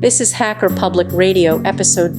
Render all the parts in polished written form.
This is Hacker Public Radio, episode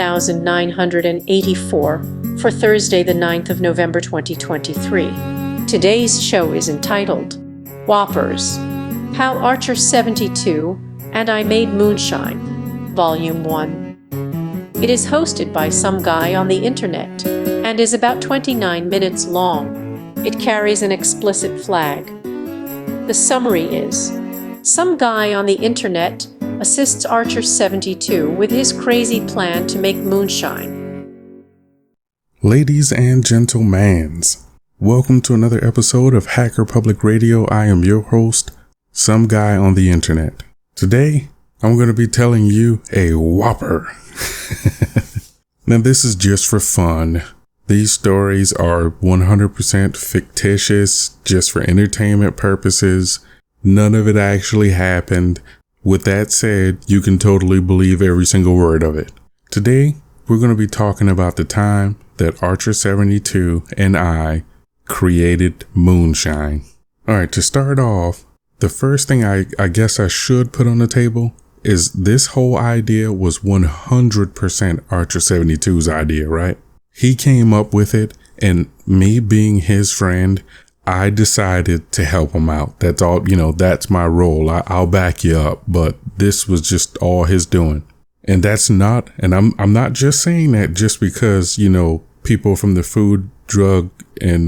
3984, for Thursday, the 9th of November 2023. Today's show is entitled Whoppers, How Archer 72 and I Made Moonshine, Volume 1. It is hosted by some guy on the internet and is about 29 minutes long. It carries an explicit flag. The summary is, some guy on the internet assists Archer 72 with his crazy plan to make moonshine. Ladies and gentlemans, welcome to another episode of Hacker Public Radio. I am your host, Some Guy on the Internet. Today, I'm going to be telling you a whopper. Now, this is just for fun. These stories are 100% fictitious, just for entertainment purposes. None of it actually happened. With that said, you can totally believe every single word of it. Today, we're going to be talking about the time that Archer 72 and I created moonshine. All right, to start off, the first thing I guess I should put on the table is this whole idea was 100% Archer 72's idea, right? He came up with it, and me being his friend, I decided to help him out. That's all, that's my role. I'll back you up, but this was just all his doing. And that's not, and I'm not just saying that just because, people from the Food, Drug, and,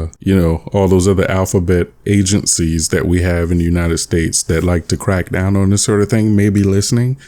all those other alphabet agencies that we have in the United States that like to crack down on this sort of thing may be listening.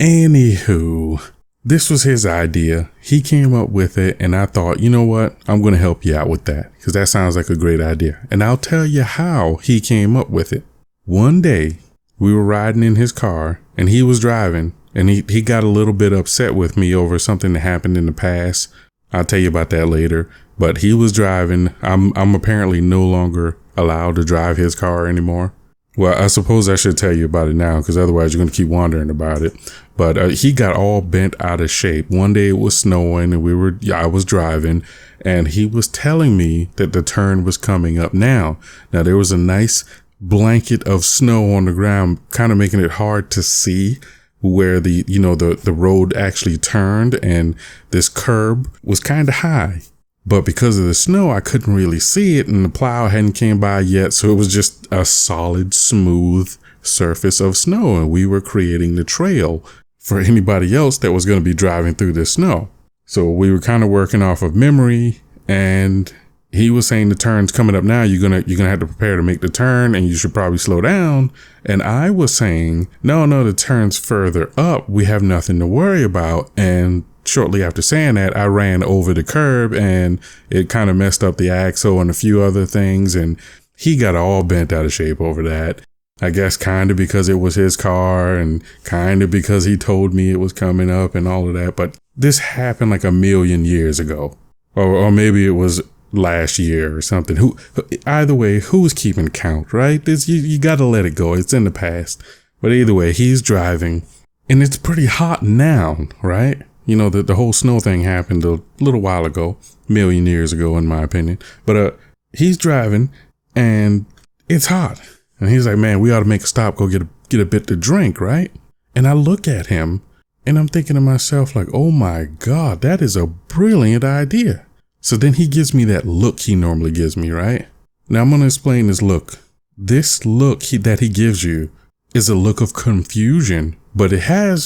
Anywho, this was his idea. He came up with it, and I thought, you know what? I'm going to help you out with that because that sounds like a great idea. And I'll tell you how he came up with it. One day, we were riding in his car, and he was driving, and he got a little bit upset with me over something that happened in the past. I'll tell you about that later. But he was driving. I'm apparently no longer allowed to drive his car anymore. Well, I suppose I should tell you about it now because otherwise you're going to keep wondering about it. But he got all bent out of shape. One day it was snowing and I was driving, and he was telling me that the turn was coming up now. Now there was a nice blanket of snow on the ground, kind of making it hard to see where the road actually turned, and this curb was kind of high. But because of the snow, I couldn't really see it, and the plow hadn't came by yet, so it was just a solid, smooth surface of snow, and we were creating the trail for anybody else that was going to be driving through the snow. So we were kind of working off of memory, and he was saying the turn's coming up now. You're gonna have to prepare to make the turn, and you should probably slow down. And I was saying, no, the turn's further up. We have nothing to worry about. And shortly after saying that, I ran over the curb, and it kind of messed up the axle and a few other things. And he got all bent out of shape over that. I guess kind of because it was his car and kind of because he told me it was coming up and all of that. But this happened like a million years ago, or maybe it was last year or something. Either way, who's keeping count, right? You got to let it go. It's in the past. But either way, he's driving, and it's pretty hot now, right? The whole snow thing happened a little while ago, a million years ago, in my opinion. But he's driving, and it's hot. And he's like, man, we ought to make a stop, go get a bit to drink, right? And I look at him, and I'm thinking to myself, like, oh my God, that is a brilliant idea. So then he gives me that look he normally gives me, right? Now I'm going to explain this look. This look that he gives you is a look of confusion, but it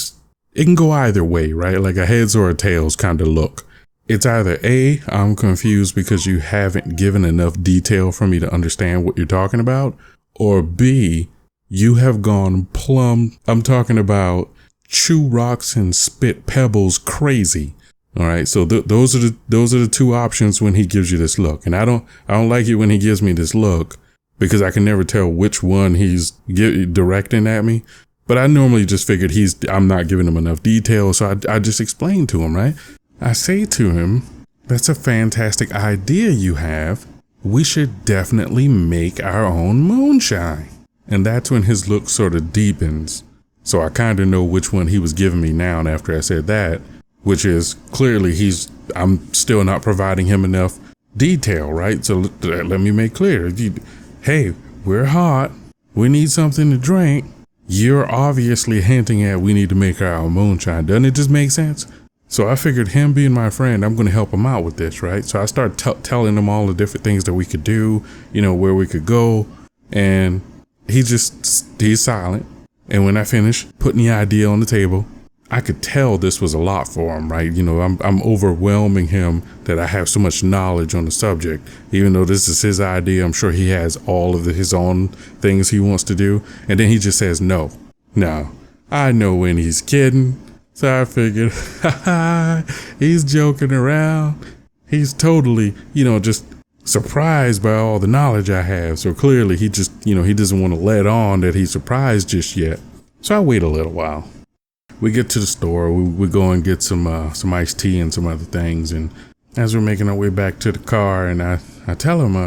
can go either way, right? Like a heads or a tails kind of look. It's either A, I'm confused because you haven't given enough detail for me to understand what you're talking about, or B, you have gone plumb, I'm talking about chew rocks and spit pebbles crazy. All right. So those are the two options when he gives you this look. And I don't like it when he gives me this look because I can never tell which one he's directing at me. But I normally just figured I'm not giving him enough detail. So I just explained to him, right? I say to him, that's a fantastic idea you have. We should definitely make our own moonshine. And that's when his look sort of deepens. So I kind of know which one he was giving me now. And after I said that, which is clearly I'm still not providing him enough detail, right? So let me make clear. Hey, we're hot. We need something to drink. you're obviously hinting at we need to make our own moonshine. Doesn't it just make sense? So I figured him being my friend, I'm going to help him out with this, right? So I started telling him all the different things that we could do, where we could go. And he's silent. And when I finished putting the idea on the table, I could tell this was a lot for him, right? I'm overwhelming him that I have so much knowledge on the subject. Even though this is his idea, I'm sure he has all of his own things he wants to do. And then he just says no. Now, I know when he's kidding. So I figured, he's joking around. He's totally, just surprised by all the knowledge I have. So clearly he just, he doesn't want to let on that he's surprised just yet. So I wait a little while. We get to the store. We go and get some iced tea and some other things. And as we're making our way back to the car, and I tell him,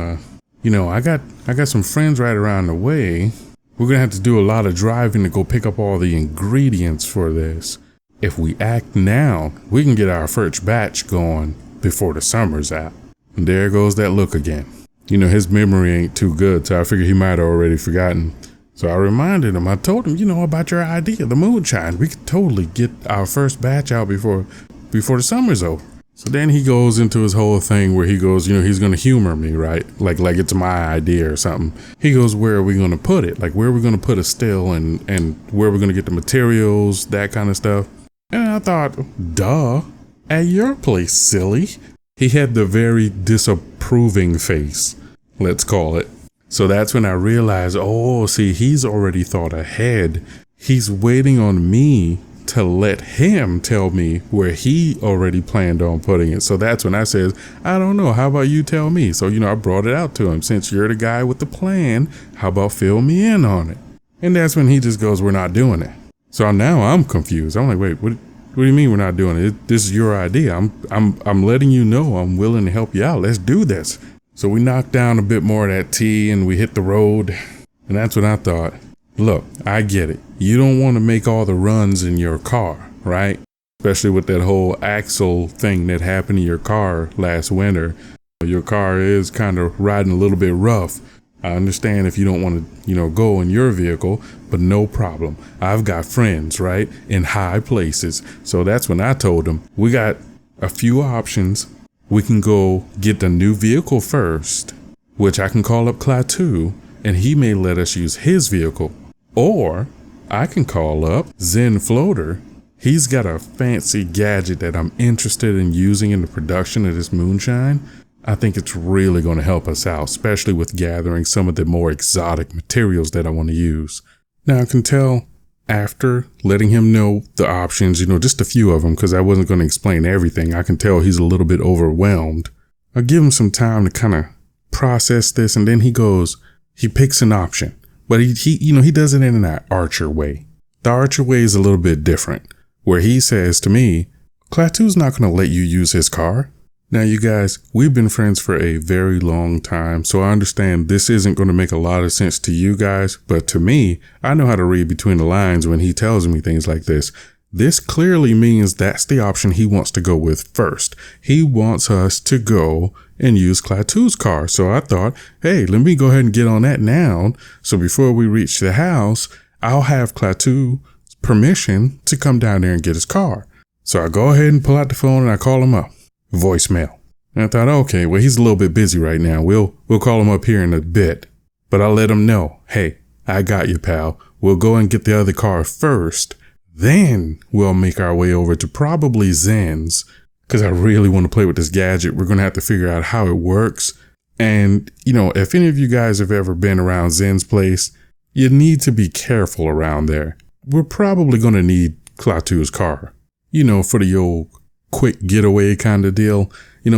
I got some friends right around the way. We're going to have to do a lot of driving to go pick up all the ingredients for this. If we act now, we can get our first batch going before the summer's out. And there goes that look again. His memory ain't too good, so I figured he might have already forgotten. So I reminded him, I told him, about your idea, the moonshine. We could totally get our first batch out before the summer's over. So then he goes into his whole thing where he goes, he's going to humor me, right? Like it's my idea or something. He goes, where are we going to put it? Like, where are we going to put a still and where are we going to get the materials, that kind of stuff. And I thought, duh, at your place, silly. He had the very disapproving face, let's call it. So that's when I realized, he's already thought ahead. He's waiting on me to let him tell me where he already planned on putting it. So that's when I said, I don't know, how about you tell me? So, I brought it out to him. Since you're the guy with the plan, how about fill me in on it? And that's when he just goes, we're not doing it. So now I'm confused. I'm like, wait, what do you mean we're not doing it? This is your idea. I'm letting you know I'm willing to help you out. Let's do this. So we knocked down a bit more of that tea and we hit the road. And that's when I thought, look, I get it. You don't want to make all the runs in your car, right? Especially with that whole axle thing that happened in your car last winter. Your car is kind of riding a little bit rough. I understand if you don't want to, go in your vehicle, but no problem. I've got friends, right, in high places. So that's when I told them, we got a few options. We can go get the new vehicle first, which I can call up Klaatu, and he may let us use his vehicle. Or I can call up Zen Floater. He's got a fancy gadget that I'm interested in using in the production of this moonshine. I think it's really going to help us out, especially with gathering some of the more exotic materials that I want to use. Now I can tell after letting him know the options, just a few of them, because I wasn't going to explain everything. I can tell he's a little bit overwhelmed. I give him some time to kind of process this, and then he picks an option, but he does it in an Archer way. The Archer way is a little bit different, where he says to me, Klaatu's not going to let you use his car. Now, you guys, we've been friends for a very long time, so I understand this isn't going to make a lot of sense to you guys, but to me, I know how to read between the lines when he tells me things like this. This clearly means that's the option he wants to go with first. He wants us to go and use Klaatu's car. So I thought, hey, let me go ahead and get on that now. So before we reach the house, I'll have Klaatu's permission to come down there and get his car. So I go ahead and pull out the phone and I call him up. Voicemail. And I thought, okay, well, he's a little bit busy right now. We'll call him up here in a bit. But I'll let him know, hey, I got you, pal. We'll go and get the other car first. Then we'll make our way over to probably Zen's, because I really want to play with this gadget. We're going to have to figure out how it works. And, if any of you guys have ever been around Zen's place, you need to be careful around there. We're probably going to need Klaatu's car, for the old quick getaway kind of deal.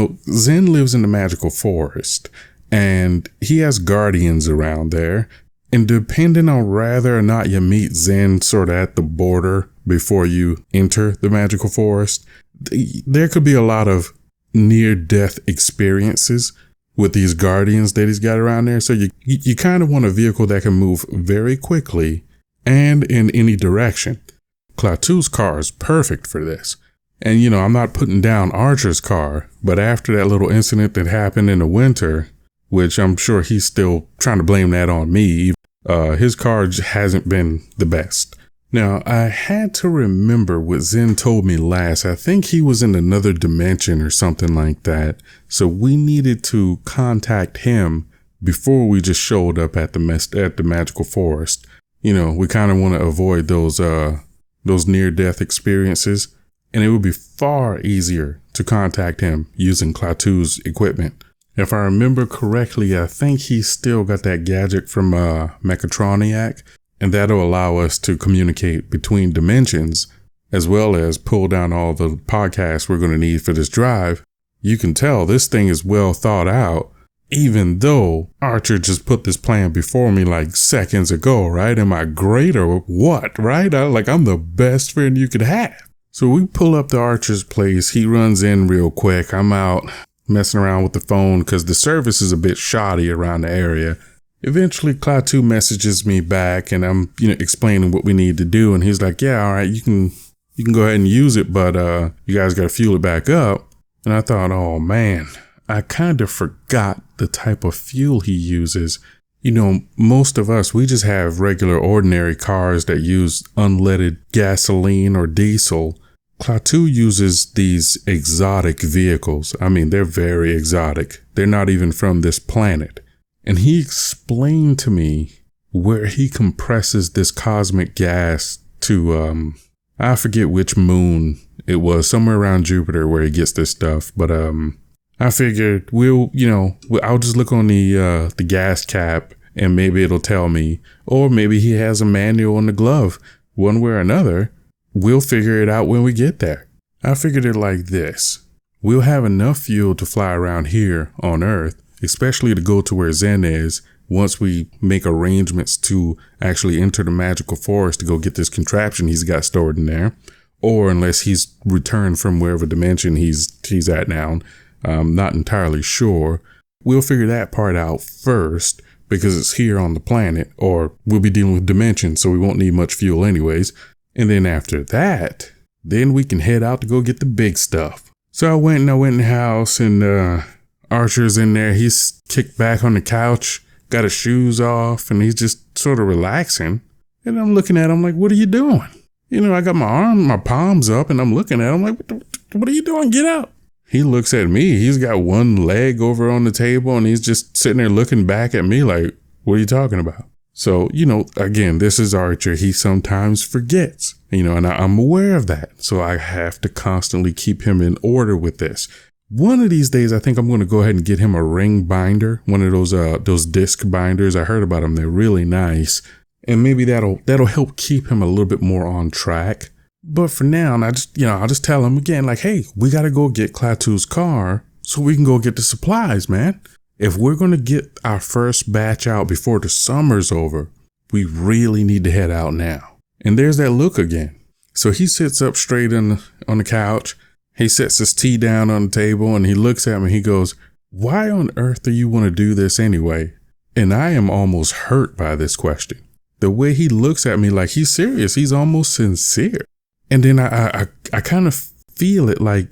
Zen lives in the magical forest and he has guardians around there. And depending on whether or not you meet Zen sort of at the border before you enter the magical forest, there could be a lot of near-death experiences with these guardians that he's got around there. So you kind of want a vehicle that can move very quickly and in any direction. Klaatu's car is perfect for this. And, I'm not putting down Archer's car, but after that little incident that happened in the winter, which I'm sure he's still trying to blame that on me, His car hasn't been the best. Now, I had to remember what Zen told me last. I think he was in another dimension or something like that. So we needed to contact him before we just showed up at the magical forest. You know, we kind of want to avoid those near-death experiences. And it would be far easier to contact him using Klaatu's equipment. If I remember correctly, I think he's still got that gadget from Mechatroniac. And that'll allow us to communicate between dimensions, as well as pull down all the podcasts we're going to need for this drive. You can tell this thing is well thought out, even though Archer just put this plan before me like seconds ago, right? Am I great or what, right? I'm the best friend you could have. So we pull up to Archer's place. He runs in real quick. I'm out messing around with the phone because the service is a bit shoddy around the area. Eventually, Klaatu messages me back, and I'm, explaining what we need to do. And he's like, "Yeah, all right, you can go ahead and use it, but you guys got to fuel it back up." And I thought, oh man, I kind of forgot the type of fuel he uses. Most of us, we just have regular, ordinary cars that use unleaded gasoline or diesel. Klaatu uses these exotic vehicles. I mean, they're very exotic. They're not even from this planet. And he explained to me where he compresses this cosmic gas to, I forget which moon it was, somewhere around Jupiter where he gets this stuff. But I figured I'll just look on the gas cap and maybe it'll tell me. Or maybe he has a manual in the glove. One way or another, we'll figure it out when we get there. I figured it like this. We'll have enough fuel to fly around here on Earth, especially to go to where Zen is, once we make arrangements to actually enter the magical forest to go get this contraption he's got stored in there, or unless he's returned from wherever dimension he's at now. I'm not entirely sure. We'll figure that part out first because it's here on the planet, or we'll be dealing with dimensions, so we won't need much fuel anyways. And then after that, then we can head out to go get the big stuff. So I went in the house and Archer's in there. He's kicked back on the couch, got his shoes off, and he's just sort of relaxing. And I'm looking at him like, what are you doing? I got my palms up, and I'm looking at him like, what are you doing? Get up. He looks at me. He's got one leg over on the table, and he's just sitting there looking back at me like, what are you talking about? So, again, this is Archer. He sometimes forgets, and I'm aware of that. So I have to constantly keep him in order with this. One of these days, I think I'm going to go ahead and get him a ring binder, one of those disc binders. I heard about them. They're really nice. And maybe that'll help keep him a little bit more on track. But for now, and I'll just tell him again, like, hey, we got to go get Klaatu's car so we can go get the supplies, man. If we're going to get our first batch out before the summer's over, we really need to head out now. And there's that look again. So he sits up straight on the couch. He sets his tea down on the table and he looks at me. He goes, why on earth do you want to do this anyway? And I am almost hurt by this question. The way he looks at me like he's serious. He's almost sincere. And then I kind of feel it like,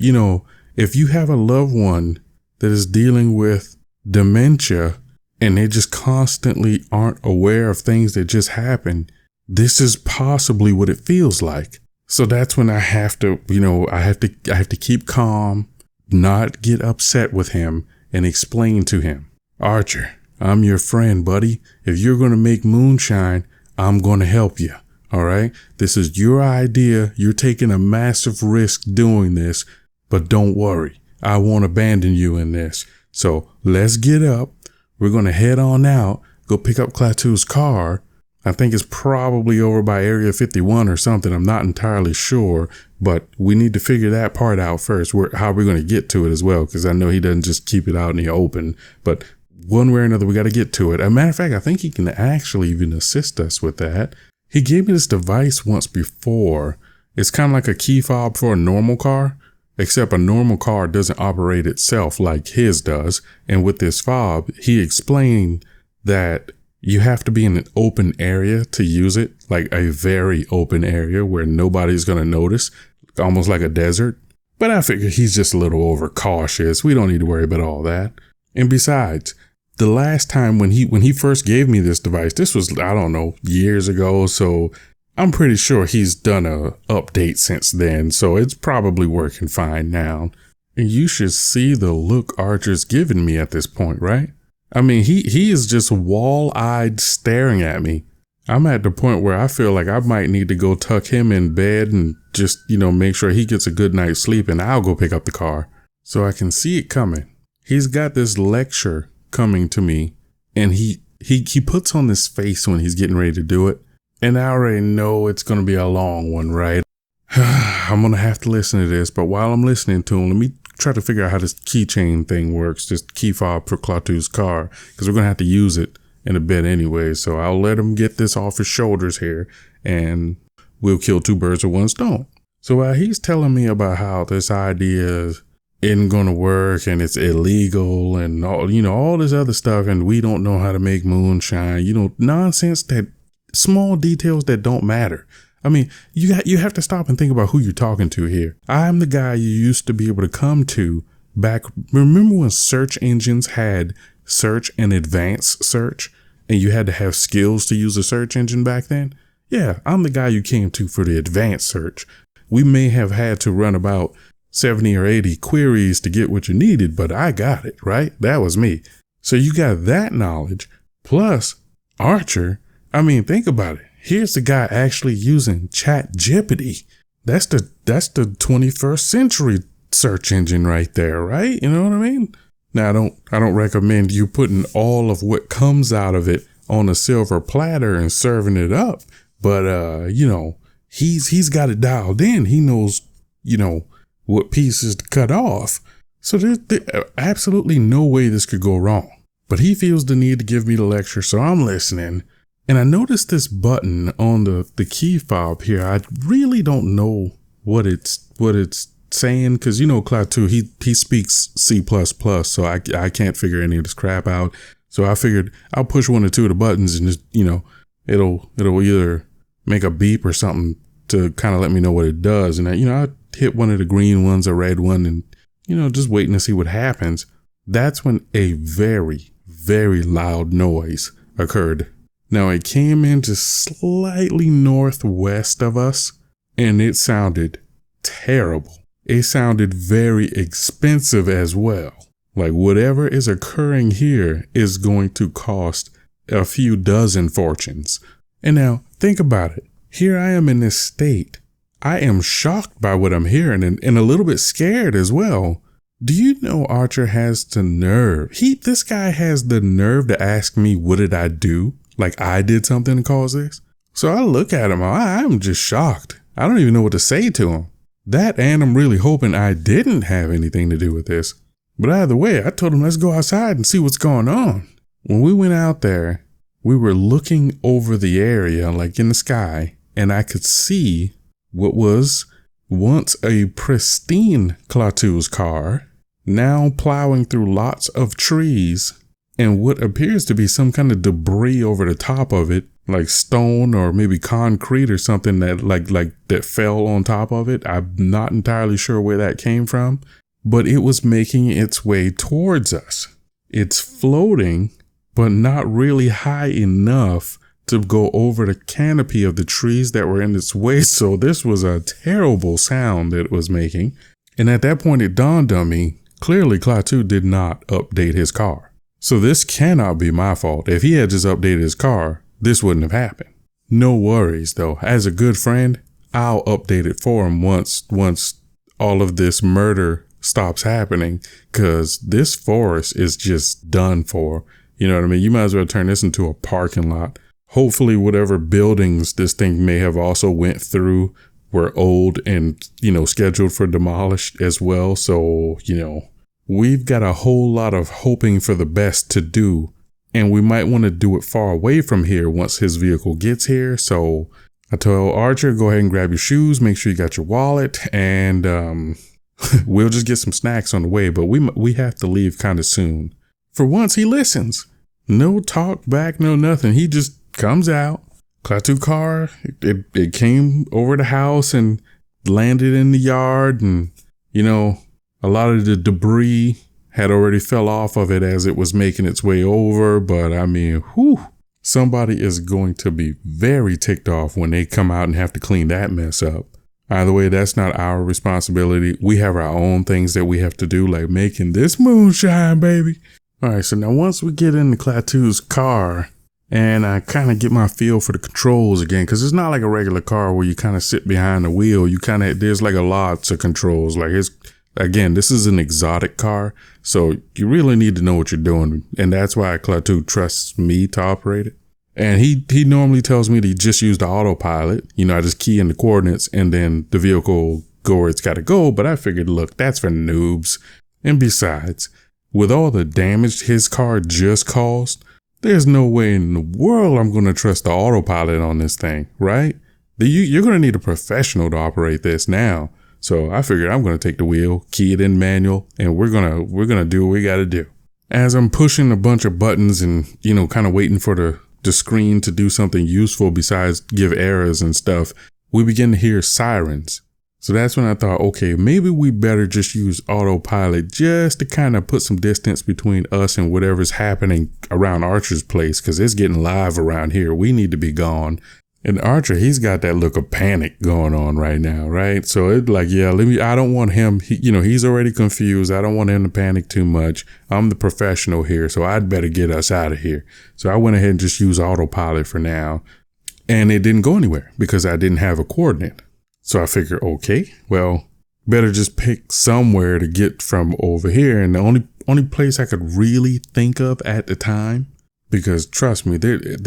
if you have a loved one that is dealing with dementia and they just constantly aren't aware of things that just happened, this is possibly what it feels like. So that's when I have to, I have to keep calm, not get upset with him and explain to him, Archer, I'm your friend, buddy. If you're going to make moonshine, I'm going to help you. All right. This is your idea. You're taking a massive risk doing this, but don't worry. I won't abandon you in this. So let's get up. We're going to head on out, go pick up Klaatu's car. I think it's probably over by Area 51 or something. I'm not entirely sure, but we need to figure that part out first. How we're going to get to it as well, because I know he doesn't just keep it out in the open. But one way or another, we got to get to it. As a matter of fact, I think he can actually even assist us with that. He gave me this device once before. It's kind of like a key fob for a normal car, except a normal car doesn't operate itself like his does. And with this fob, he explained that you have to be in an open area to use it, like a very open area where nobody's going to notice, almost like a desert. But I figure he's just a little overcautious. We don't need to worry about all that. And besides, the last time when he first gave me this device, this was, I don't know, years ago. So I'm pretty sure he's done a update since then. So it's probably working fine now. And you should see the look Archer's giving me at this point, right? I mean, he is just wall-eyed staring at me. I'm at the point where I feel like I might need to go tuck him in bed and just, make sure he gets a good night's sleep, and I'll go pick up the car. So I can see it coming. He's got this lecture coming to me, and he puts on this face when he's getting ready to do it. And I already know it's going to be a long one, right? I'm going to have to listen to this, but while I'm listening to him, let me try to figure out how this keychain thing works, this key fob for Klaatu's car, because we're going to have to use it in a bit anyway. So I'll let him get this off his shoulders here, and we'll kill two birds with one stone. So while he's telling me about how this idea isn't going to work and it's illegal and all this other stuff, and we don't know how to make moonshine, nonsense, that small details that don't matter. I mean, you have to stop and think about who you're talking to here. I'm the guy you used to be able to come to back. Remember when search engines had search and advanced search, and you had to have skills to use a search engine back then? Yeah, I'm the guy you came to for the advanced search. We may have had to run about 70 or 80 queries to get what you needed, but I got it, right? That was me. So you got that knowledge, plus Archer. I mean, think about it. Here's the guy actually using ChatGPT. That's the 21st century search engine right there, right? You know what I mean? Now, I don't recommend you putting all of what comes out of it on a silver platter and serving it up. But, he's got it dialed in. He knows, what pieces to cut off. So there's absolutely no way this could go wrong. But he feels the need to give me the lecture, so I'm listening. And I noticed this button on the key fob here. I really don't know what it's saying, because Klaatu, he speaks C++, so I can't figure any of this crap out. So I figured I'll push one or two of the buttons and just it'll either make a beep or something to kind of let me know what it does. And I hit one of the green ones, a red one, and just waiting to see what happens. That's when a very, very loud noise occurred. Now, it came in just slightly northwest of us, and it sounded terrible. It sounded very expensive as well. Like whatever is occurring here is going to cost a few dozen fortunes. And now, think about it. Here I am in this state. I am shocked by what I'm hearing and a little bit scared as well. Do you know Archer has the nerve? This guy has the nerve to ask me, what did I do? Like I did something to cause this? So I look at him, I'm just shocked. I don't even know what to say to him. That, and I'm really hoping I didn't have anything to do with this. But either way, I told him, let's go outside and see what's going on. When we went out there, we were looking over the area, like in the sky, and I could see what was once a pristine Klaatu's car, now plowing through lots of trees and what appears to be some kind of debris over the top of it, like stone or maybe concrete or something that like that fell on top of it. I'm not entirely sure where that came from, but it was making its way towards us. It's floating, but not really high enough to go over the canopy of the trees that were in its way. So this was a terrible sound that it was making. And at that point, it dawned on me, clearly Klaatu did not update his car. So this cannot be my fault. If he had just updated his car, this wouldn't have happened. No worries though. As a good friend, I'll update it for him once all of this murder stops happening, because this forest is just done for. You know what I mean? You might as well turn this into a parking lot. Hopefully whatever buildings this thing may have also went through were old and, scheduled for demolished as well. So, we've got a whole lot of hoping for the best to do, and we might want to do it far away from here once his vehicle gets here. So I told Archer, go ahead and grab your shoes, make sure you got your wallet, and we'll just get some snacks on the way, but we have to leave kind of soon. For once, he listens. No talk back, no nothing. He just comes out. Klaatu car, it came over the house and landed in the yard, and, a lot of the debris had already fell off of it as it was making its way over. But I mean, somebody is going to be very ticked off when they come out and have to clean that mess up. Either way, that's not our responsibility. We have our own things that we have to do, like making this moonshine, baby. All right, so now once we get into Klaatu's car and I kind of get my feel for the controls again, because it's not like a regular car where you kind of sit behind the wheel. There's like a lots of controls. Like again, this is an exotic car, so you really need to know what you're doing. And that's why Klaatu trusts me to operate it. And he normally tells me to just use the autopilot. I just key in the coordinates and then the vehicle go where it's got to go. But I figured, look, that's for noobs. And besides, with all the damage his car just caused, there's no way in the world I'm going to trust the autopilot on this thing, right? You're going to need a professional to operate this now. So I figured I'm going to take the wheel, key it in manual, and we're going to do what we got to do. As I'm pushing a bunch of buttons and, kind of waiting for the screen to do something useful besides give errors and stuff, we begin to hear sirens. So that's when I thought, okay, maybe we better just use autopilot just to kind of put some distance between us and whatever's happening around Archer's place, because it's getting live around here. We need to be gone. And Archer, he's got that look of panic going on right now, right? So it's like, yeah, I don't want him, he's already confused. I don't want him to panic too much. I'm the professional here, so I'd better get us out of here. So I went ahead and just used autopilot for now. And it didn't go anywhere because I didn't have a coordinate. So I figured, okay, well, better just pick somewhere to get from over here. And the only place I could really think of at the time, because trust me,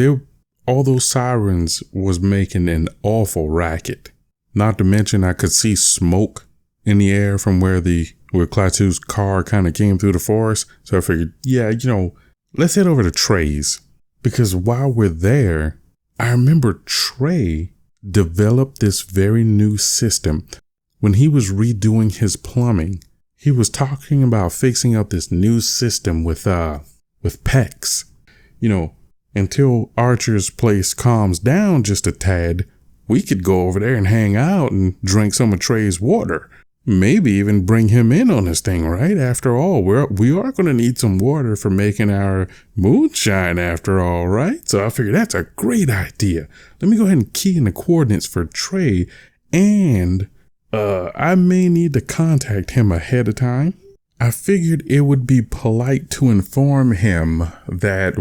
all those sirens was making an awful racket. Not to mention I could see smoke in the air from where Klaatu's car kind of came through the forest. So I figured, yeah, let's head over to Trey's. Because while we're there, I remember Trey developed this very new system. When he was redoing his plumbing, he was talking about fixing up this new system with PEX. Until Archer's place calms down just a tad, we could go over there and hang out and drink some of Trey's water. Maybe even bring him in on this thing, right? After all, we are going to need some water for making our moonshine after all, right? So I figured that's a great idea. Let me go ahead and key in the coordinates for Trey, and I may need to contact him ahead of time. I figured it would be polite to inform him that,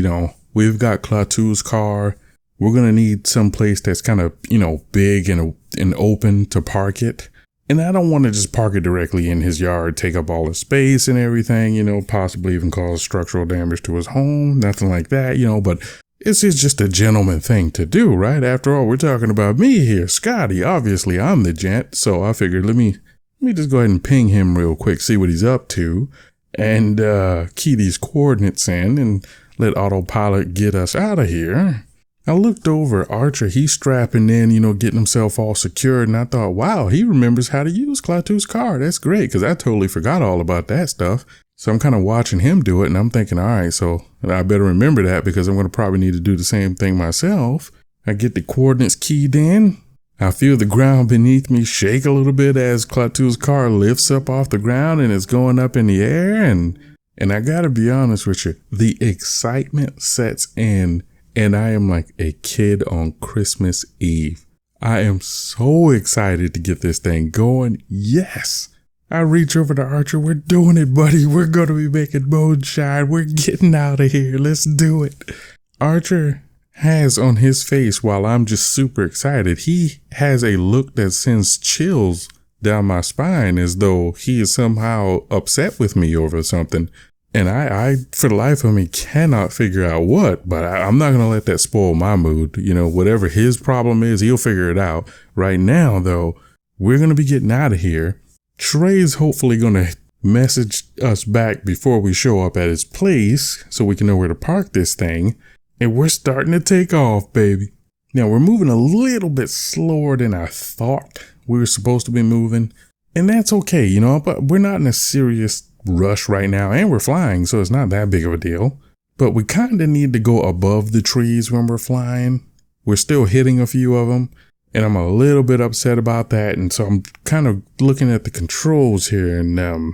we've got Klaatu's car. We're going to need some place that's kind of, big and open to park it. And I don't want to just park it directly in his yard, take up all the space and everything, possibly even cause structural damage to his home. Nothing like that, but it's just a gentleman thing to do, right? After all, we're talking about me here, Scotty. Obviously, I'm the gent. So I figured, let me just go ahead and ping him real quick, see what he's up to, and key these coordinates in and let autopilot get us out of here. I looked over Archer, he's strapping in, getting himself all secured. And I thought, wow, he remembers how to use Klaatu's car. That's great, because I totally forgot all about that stuff. So I'm kind of watching him do it, and I'm thinking, all right, so I better remember that, because I'm going to probably need to do the same thing myself. I get the coordinates keyed in. I feel the ground beneath me shake a little bit as Klaatu's car lifts up off the ground and it's going up in the air. And I gotta be honest with you, the excitement sets in, and I am like a kid on Christmas Eve. I am so excited to get this thing going. Yes. I reach over to Archer. We're doing it, buddy. We're going to be making moonshine. We're getting out of here. Let's do it. Archer has on his face, while I'm just super excited, he has a look that sends chills down my spine, as though he is somehow upset with me over something. And I, for the life of me, cannot figure out what, but I'm not going to let that spoil my mood. Whatever his problem is, he'll figure it out. Right now, though, we're going to be getting out of here. Trey's hopefully going to message us back before we show up at his place so we can know where to park this thing. And we're starting to take off, baby. Now, we're moving a little bit slower than I thought we were supposed to be moving. And that's okay, but we're not in a serious rush right now, and we're flying, so it's not that big of a deal. But we kind of need to go above the trees when we're flying. We're still hitting a few of them, and I'm a little bit upset about that. And so I'm kind of looking at the controls here, and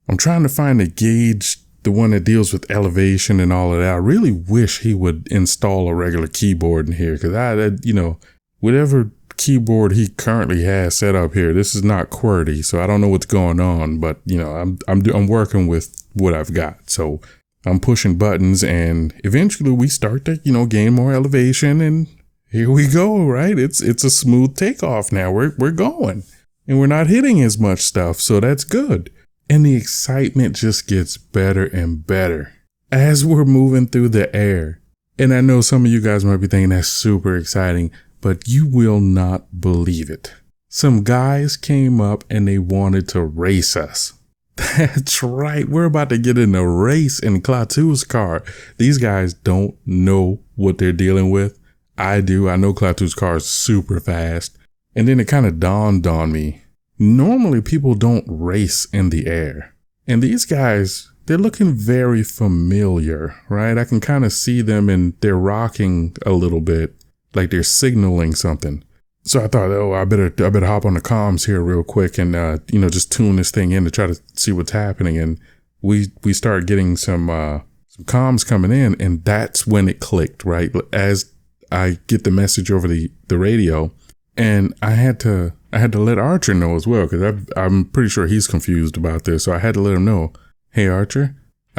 I'm trying to find a gauge, the one that deals with elevation and all of that. I really wish he would install a regular keyboard in here, because whatever keyboard he currently has set up here, this is not QWERTY, so I don't know what's going on, but I'm working with what I've got. So I'm pushing buttons, and eventually we start to, gain more elevation, and here we go, right? It's a smooth takeoff now. We're going, and we're not hitting as much stuff, so that's good. And the excitement just gets better and better as we're moving through the air. And I know some of you guys might be thinking that's super exciting, but you will not believe it. Some guys came up and they wanted to race us. That's right. We're about to get in a race in Klaatu's car. These guys don't know what they're dealing with. I do. I know Klaatu's car is super fast. And then it kind of dawned on me. Normally people don't race in the air. And these guys, they're looking very familiar, right? I can kind of see them, and they're rocking a little bit, like they're signaling something. So I thought, I better hop on the comms here real quick and, just tune this thing in to try to see what's happening. And we start getting some comms coming in, and that's when it clicked, right? As I get the message over the radio, and I had to let Archer know as well, because I'm pretty sure he's confused about this. So I had to let him know, hey, Archer,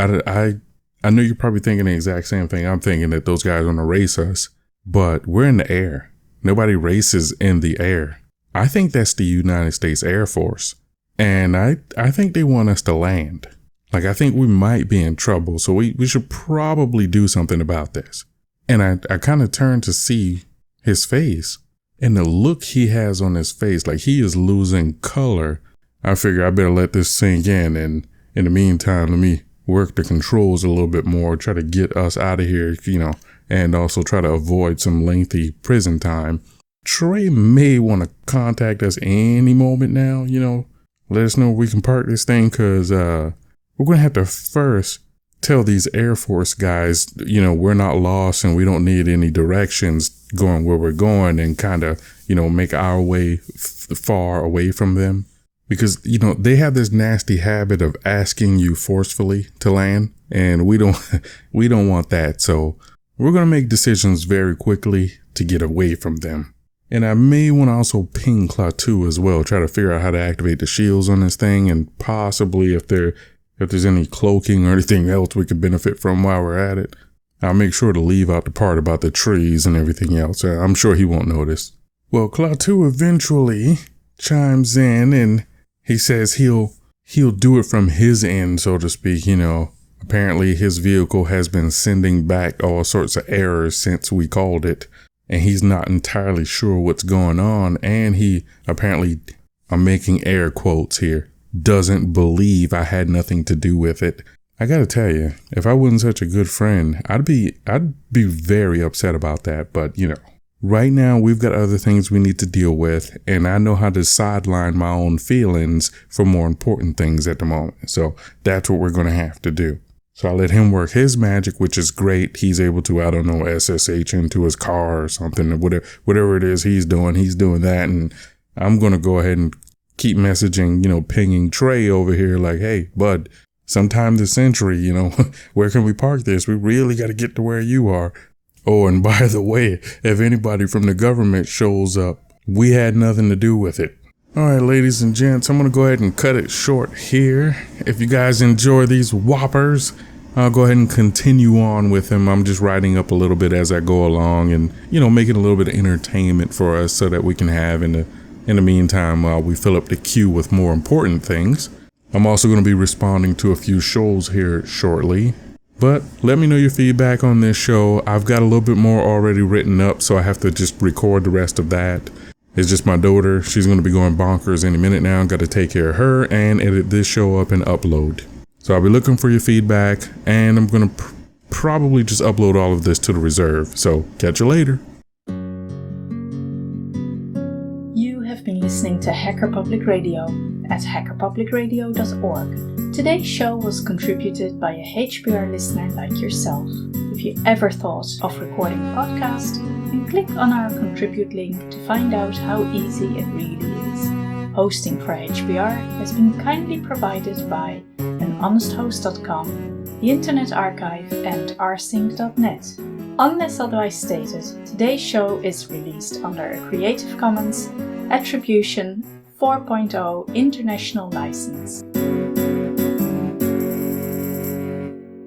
I know you're probably thinking the exact same thing I'm thinking, that those guys want to race us, but we're in the air. Nobody races in the air. I think that's the United States Air Force. And I think they want us to land. Like, I think we might be in trouble. So we should probably do something about this. And I kind of turned to see his face, and the look he has on his face, like he is losing color. I figure I better let this sink in. And in the meantime, let me work the controls a little bit more, try to get us out of here, and also try to avoid some lengthy prison time. Trey may want to contact us any moment now, let us know we can park this thing, because we're going to have to first tell these Air Force guys, we're not lost and we don't need any directions going where we're going, and kind of, make our way far away from them. Because, they have this nasty habit of asking you forcefully to land, and we don't want that. So we're going to make decisions very quickly to get away from them. And I may want to also ping Klaatu as well, try to figure out how to activate the shields on this thing, and possibly if there's any cloaking or anything else we could benefit from while we're at it. I'll make sure to leave out the part about the trees and everything else. I'm sure he won't notice. Well, Klaatu eventually chimes in, and he says he'll do it from his end, so to speak. Apparently his vehicle has been sending back all sorts of errors since we called it, and he's not entirely sure what's going on. And he apparently, I'm making air quotes here, doesn't believe I had nothing to do with it. I gotta tell you, if I wasn't such a good friend, I'd be very upset about that. But right now we've got other things we need to deal with, and I know how to sideline my own feelings for more important things at the moment. So that's what we're going to have to do. So I let him work his magic, which is great. He's able to, SSH into his car or something, whatever it is he's doing that. And I'm going to go ahead and keep messaging, pinging Trey over here like, hey, bud, sometime this century, where can we park this? We really got to get to where you are. Oh, and by the way, if anybody from the government shows up, we had nothing to do with it. All right, ladies and gents, I'm going to go ahead and cut it short here. If you guys enjoy these whoppers, I'll go ahead and continue on with them. I'm just writing up a little bit as I go along, and, making a little bit of entertainment for us so that we can have in the meantime while we fill up the queue with more important things. I'm also going to be responding to a few shows here shortly. But let me know your feedback on this show. I've got a little bit more already written up, so I have to just record the rest of that. It's just my daughter. She's going to be going bonkers any minute now. Got to take care of her and edit this show up and upload. So I'll be looking for your feedback, and I'm going to probably just upload all of this to the reserve. So catch you later. You have been listening to Hacker Public Radio at hackerpublicradio.org. Today's show was contributed by a HPR listener like yourself. If you ever thought of recording a podcast, then click on our contribute link to find out how easy it really is. Hosting for HPR has been kindly provided by honesthost.com, the Internet Archive, and rsync.net. Unless otherwise stated, today's show is released under a Creative Commons Attribution 4.0 International License.